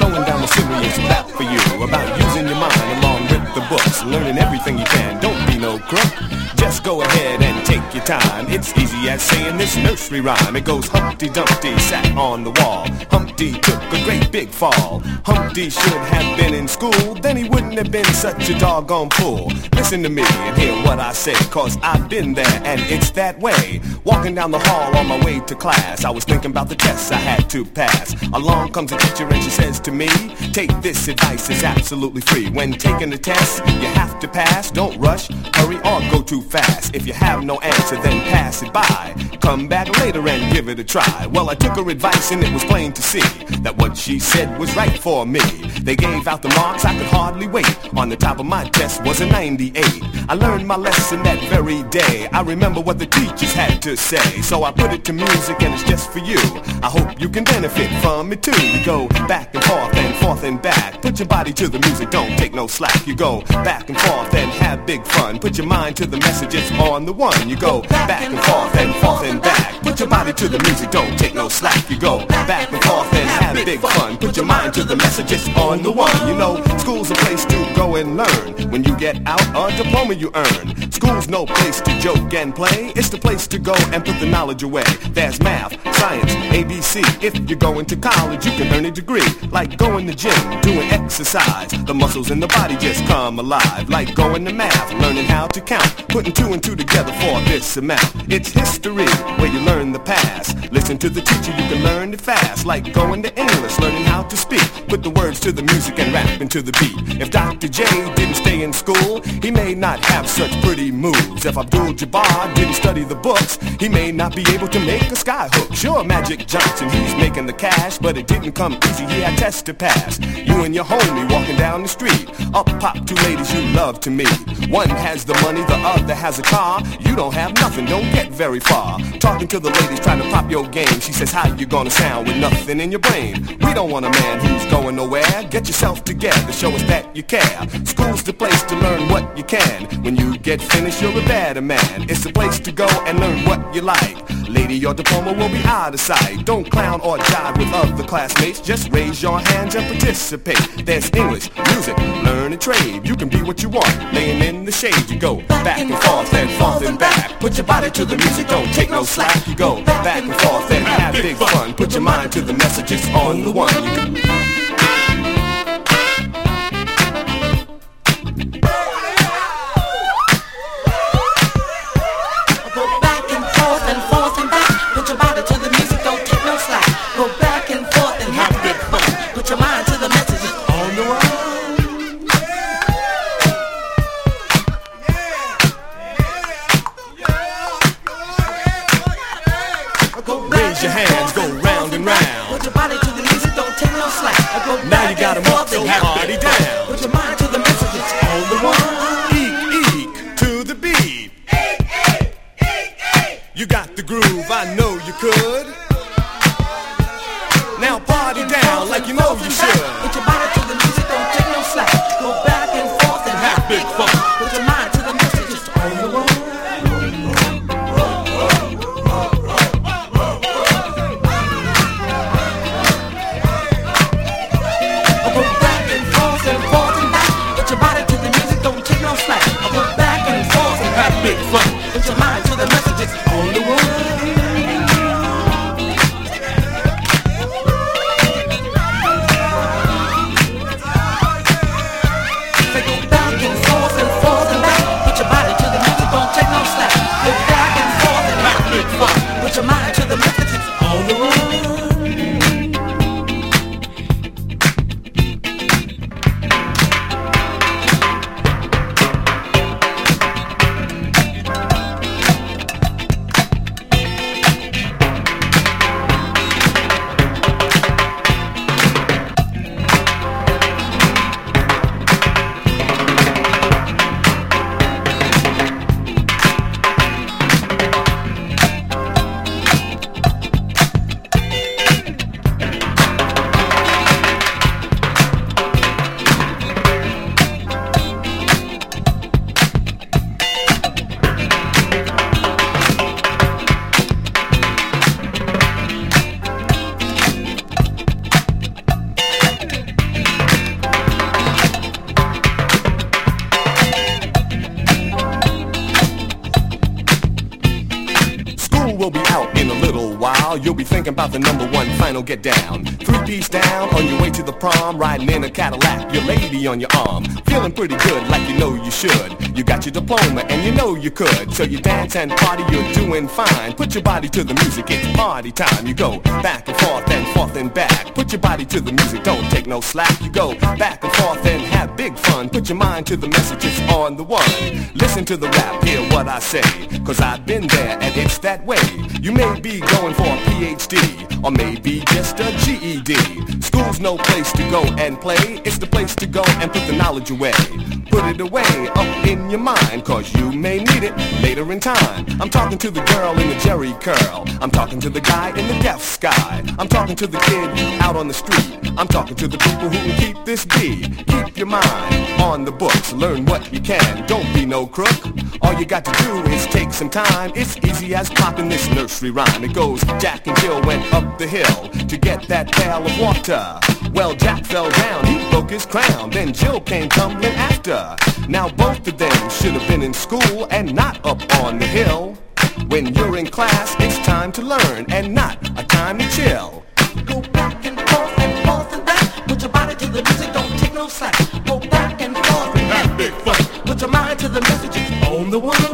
Going down the serious rap for you about using your mind along with the books, learning everything you can. Don't be no crook. Just go ahead and take your time. It's easy as saying this nursery rhyme. It goes Humpty Dumpty sat on the wall. Humpty took a great big fall. Humpty should have been in school, then he wouldn't have been such a doggone fool. Listen to me and hear what I say, cause I've been there and it's that way. Walking down the hall on my way to class, I was thinking about the tests I had to pass. Along comes a teacher and she says to me, take this advice, it's absolutely free. When taking the test, you have to pass. Don't rush, hurry, or go too fast. If you have no answer, then pass it by. Come back later and give it a try. Well, I took her advice and it was plain to see that what she said was right for me. They gave out the marks, I could hardly wait. On the top of my test was a 98. I learned my lesson that very day. I remember what the teachers had to say, so I put it to music and it's just for you. I hope you can benefit from it too. You go back and forth and back. Put your body to the music, don't take no slack. You go back and forth and have big fun. Put your mind to the messages on the one. You go back and forth and back. Put your body to the music, don't take no slack. You go back and forth and have big fun. Put your mind to the messages on the one. You know, school's a place to go and learn. When you get out, a diploma you earn. School's no place to joke and play. It's the place to go and put the knowledge away. There's math, science, ABC. If you're going to college, you can earn a degree. Like going to gym, doing exercise. The muscles in the body just come alive. Like going to math, learning how to count. Putting two and two together for this amount. It's history, where you learn the past. Listen to the teacher, you can learn it fast. Like going to English, learning how to speak. Put the words to the music and rap into the beat. If Dr. J didn't stay in school, he may not have such pretty moves. If Abdul Jabbar didn't study the books, he may not be able to make a sky hook. Sure, Magic Johnson, he's making the cash, but it didn't come easy, he had tests to pass. You and your homie walking down the street. Up pop two ladies you love to meet. One has the money, the other has a car. You don't have nothing, don't get very far. Talking to the ladies trying to pop your game. She says, how you gonna sound with nothing in your brain? We don't want a man who's going nowhere. Get yourself together, show us that you care. School's the place to learn what you can. When you get finished, you're a better man. It's the place to go and learn what you like. Lady, your diploma will be out of sight. Don't clown or jive with other classmates. Just raise your hands and participate. There's English, music, learn a trade. You can be what you want, laying in the shade. You go back and forth and back. Put your body to the music, don't take no slack. You go back and forth and have big fun. Put your mind to the messages on the one. You can while, you'll be thinking about the number one final get down. 3-piece down, on your way to the prom, riding in a Cadillac, your lady on your arm. Feeling pretty good, like you know you should. You got your diploma, and you know you could. So you dance and party, you're doing fine. Put your body to the music, it's party time. You go back and forth and back. Put your body to the music, don't take no slack. You go back and forth and have big fun. Put your mind to the message, it's on the one. Listen to the rap, hear what I say, cause I've been there and it's that way. You may be going for a PhD, or maybe just a GED. School's no place to go and play, it's the place to go and put the knowledge away. Put it away up in your mind, cause you may need it later in time. I'm talking to the girl in the Jerry curl, I'm talking to the guy in the deaf sky, I'm talking to the kid out on the street, I'm talking to the people who can keep this beat. Keep your mind on the books, learn what you can, don't be no crook. All you got to do is take some time, it's easy as popping this nursery rhyme. It goes, Jack and Jill went up the hill to get that pail of water. Well, Jack fell down, he broke his crown, then Jill came tumbling after. Now both of them should have been in school and not up on the hill. When you're in class, it's time to learn and not a time to chill. Go back and forth and forth and back. Put your body to the music, don't take no slack. Go back and forth and have big fun. Put your mind to the message, it's on the one.